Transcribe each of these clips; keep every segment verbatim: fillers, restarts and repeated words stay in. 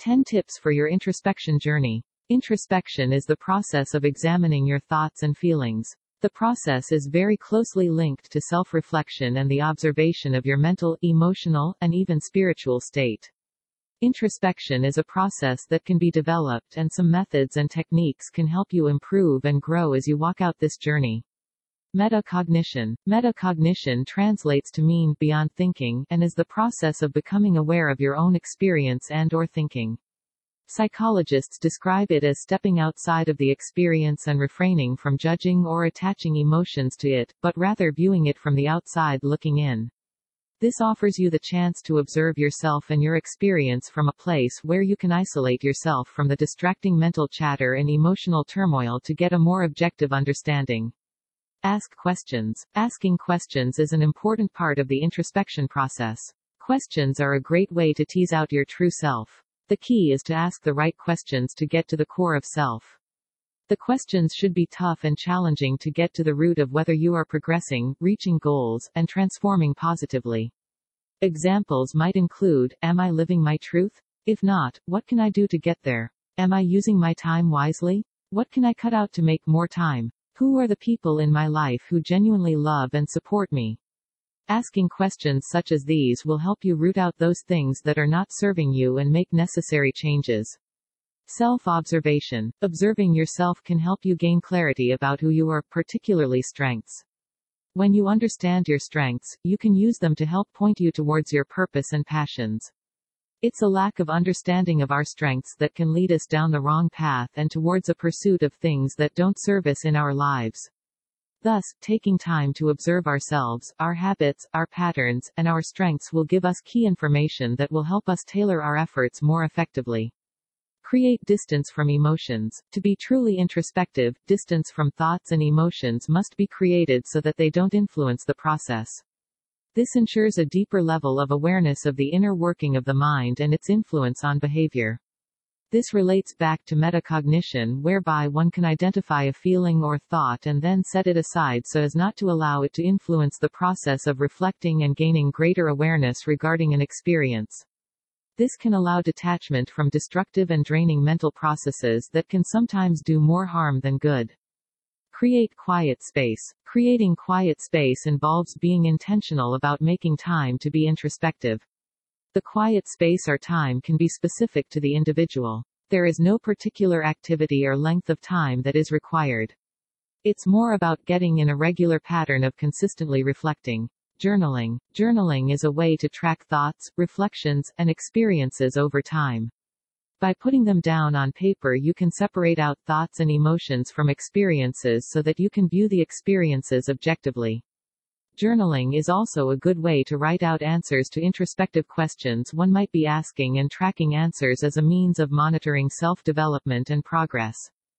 ten tips for your introspection journey. Introspection is the process of examining your thoughts and feelings. The process is very closely linked to self-reflection and the observation of your mental, emotional, and even spiritual state. Introspection is a process that can be developed, and some methods and techniques can help you improve and grow as you walk out this journey. Metacognition. Metacognition translates to mean beyond thinking, and is the process of becoming aware of your own experience and/or thinking. Psychologists describe it as stepping outside of the experience and refraining from judging or attaching emotions to it, but rather viewing it from the outside looking in. This offers you the chance to observe yourself and your experience from a place where you can isolate yourself from the distracting mental chatter and emotional turmoil to get a more objective understanding. Ask questions. Asking questions is an important part of the introspection process. Questions are a great way to tease out your true self. The key is to ask the right questions to get to the core of self. The questions should be tough and challenging to get to the root of whether you are progressing, reaching goals, and transforming positively. Examples might include, am I living my truth? If not, what can I do to get there? Am I using my time wisely? What can I cut out to make more time? Who are the people in my life who genuinely love and support me? Asking questions such as these will help you root out those things that are not serving you and make necessary changes. Self-observation. Observing yourself can help you gain clarity about who you are, particularly strengths. When you understand your strengths, you can use them to help point you towards your purpose and passions. It's a lack of understanding of our strengths that can lead us down the wrong path and towards a pursuit of things that don't serve us in our lives. Thus, taking time to observe ourselves, our habits, our patterns, and our strengths will give us key information that will help us tailor our efforts more effectively. Create distance from emotions. To be truly introspective, distance from thoughts and emotions must be created so that they don't influence the process. This ensures a deeper level of awareness of the inner working of the mind and its influence on behavior. This relates back to metacognition, whereby one can identify a feeling or thought and then set it aside so as not to allow it to influence the process of reflecting and gaining greater awareness regarding an experience. This can allow detachment from destructive and draining mental processes that can sometimes do more harm than good. Create quiet space. Creating quiet space involves being intentional about making time to be introspective. The quiet space or time can be specific to the individual. There is no particular activity or length of time that is required. It's more about getting in a regular pattern of consistently reflecting. Journaling. Journaling is a way to track thoughts, reflections, and experiences over time. By putting them down on paper, you can separate out thoughts and emotions from experiences so that you can view the experiences objectively. Journaling is also a good way to write out answers to introspective questions one might be asking and tracking answers as a means of monitoring self-development and progress.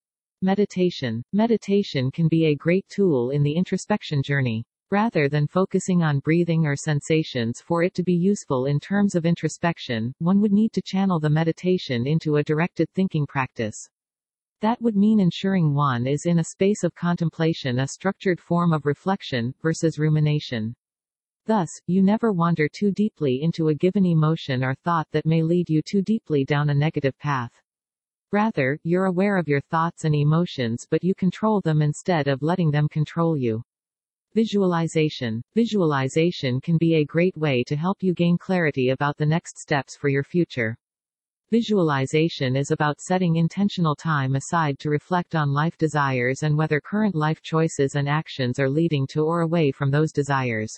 Meditation. Meditation can be a great tool in the introspection journey. Rather than focusing on breathing or sensations for it to be useful in terms of introspection, one would need to channel the meditation into a directed thinking practice. That would mean ensuring one is in a space of contemplation, a structured form of reflection, versus rumination. Thus, you never wander too deeply into a given emotion or thought that may lead you too deeply down a negative path. Rather, you're aware of your thoughts and emotions, but you control them instead of letting them control you. Visualization. Visualization can be a great way to help you gain clarity about the next steps for your future. Visualization is about setting intentional time aside to reflect on life desires and whether current life choices and actions are leading to or away from those desires.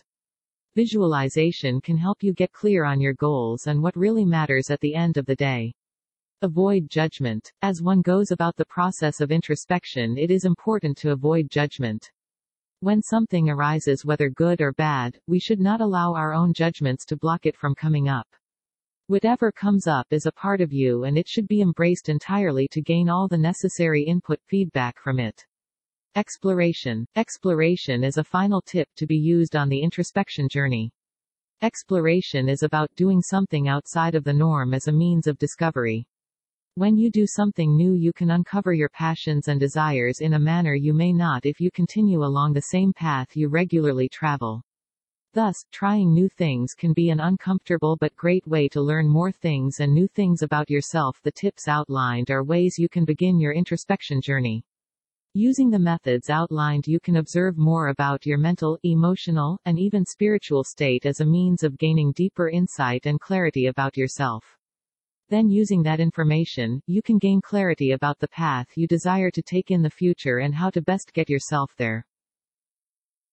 Visualization can help you get clear on your goals and what really matters at the end of the day. Avoid judgment. As one goes about the process of introspection, it is important to avoid judgment. When something arises, whether good or bad, we should not allow our own judgments to block it from coming up. Whatever comes up is a part of you and it should be embraced entirely to gain all the necessary input feedback from it. Exploration. Exploration is a final tip to be used on the introspection journey. Exploration is about doing something outside of the norm as a means of discovery. When you do something new, you can uncover your passions and desires in a manner you may not if you continue along the same path you regularly travel. Thus, trying new things can be an uncomfortable but great way to learn more things and new things about yourself. The tips outlined are ways you can begin your introspection journey. Using the methods outlined, you can observe more about your mental, emotional, and even spiritual state as a means of gaining deeper insight and clarity about yourself. Then, using that information, you can gain clarity about the path you desire to take in the future and how to best get yourself there.